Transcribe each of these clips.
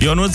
Ionuț,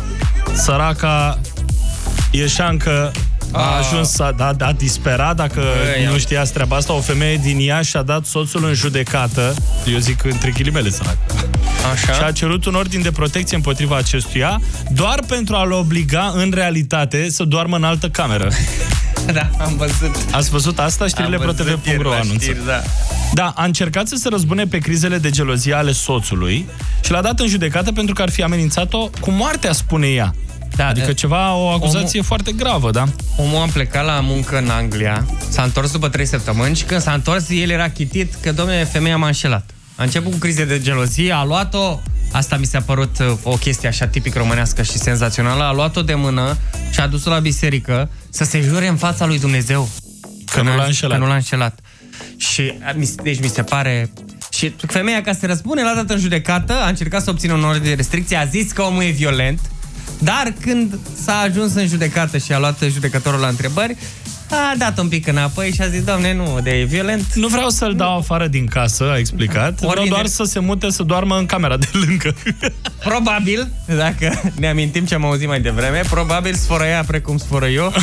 săraca ieșeancă, a ajuns, a disperat, dacă nu știați treaba asta, o femeie din Iași a dat soțul în judecată, eu zic între ghilimele sărac. Așa. Și a cerut un ordin de protecție împotriva acestuia, doar pentru a-l obliga, în realitate, să doarmă în altă cameră. Da, am văzut. Ați văzut asta? Știrile ProTV.ro anunță. Da, a încercat să se răzbune pe crizele de gelozie ale soțului și l-a dat în judecată pentru că ar fi amenințat-o cu moartea, spune ea. Da, adică o acuzație foarte gravă, da? Omul a plecat la muncă în Anglia, s-a întors după 3 săptămâni și când s-a întors, el era chitit că, dom'le, femeia m-a înșelat. A început cu crize de gelozie, a luat-o, asta mi s-a părut o chestie așa tipic românească și senzațională, a luat-o de mână și a dus-o la biserică să se jure în fața lui Dumnezeu că nu l-a înșelat. Că nu l-a înșelat. Și deci mi se pare... Și femeia, ca să se răzbune, l-a dat în judecată, a încercat să obțină un ordin de restricție, a zis că omul e violent, dar când s-a ajuns în judecată și a luat judecătorul la întrebări, a dat un pic înapoi și a zis, doamne, nu, de violent. Nu vreau să-l dau afară din casă, a explicat. Vreau doar să se mute, să doarmă în camera de lângă. Probabil, dacă ne amintim ce am auzit mai devreme, probabil sfărăia precum sfără eu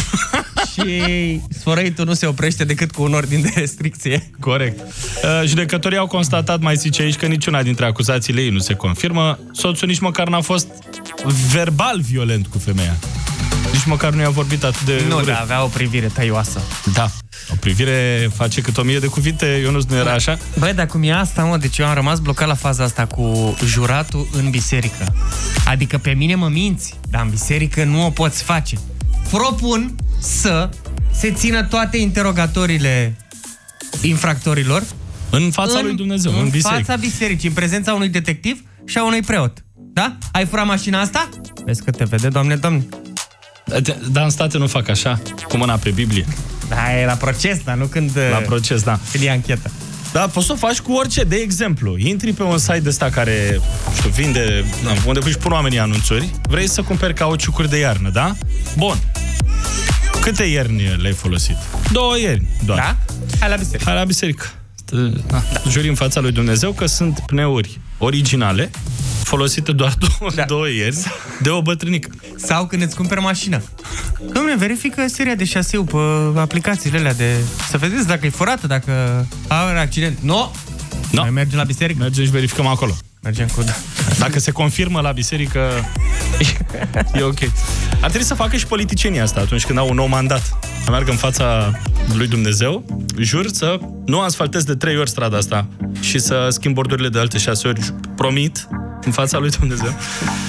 și sfărăitul nu se oprește decât cu un ordin de restricție. Corect. Judecătorii au constatat, mai zice aici, că niciuna dintre acuzațiile ei nu se confirmă. Soțul nici măcar n-a fost verbal violent cu femeia. Nici măcar nu i-a vorbit atât de... Nu, dar avea o privire tăioasă. Da, o privire face cât 1000 de cuvinte, Ionuț, nu era așa? Băi, dar cum e asta, mă? Deci eu am rămas blocat la faza asta cu juratul în biserică. Adică pe mine mă minți, dar în biserică nu o poți face. Propun să se țină toate interogatoriile infractorilor în fața lui Dumnezeu, în biserică. În fața bisericii, în prezența unui detectiv și a unui preot. Da? Ai furat mașina asta? Vezi că te vede, Doamne, Doamne. Dar în state nu fac așa, cu mâna pe Biblie. Da, e la proces, dar nu când... La proces, da. Când e anchetă. Da, poți să o faci cu orice. De exemplu, intri pe un site ăsta care, știu, vinde, unde își pun oamenii anunțuri, vrei să cumperi cauciucuri de iarnă, da? Bun. Câte ierni le-ai folosit? 2 ierni doar. Da? Hai la biserică. Hai la biserică. Da. Juri în fața lui Dumnezeu că sunt pneuri originale, folosite doar 2 ierni, de o bătrânică. Sau când îți cumperi mașină. Dom'le, verifică seria de șaseu pe aplicațiile alea de... Să vedeți dacă e furată, dacă are un accident. Nu! No. Noi mergem la biserică. Mergem și verificăm acolo. Mergem cu... Dacă se confirmă la biserică, e ok. Ar trebui să facă și politicienii asta atunci când au un nou mandat. Să meargă în fața lui Dumnezeu, jur să nu asfaltez de 3 ori strada asta și să schimb bordurile de alte 6 ori, promit, în fața lui Dumnezeu.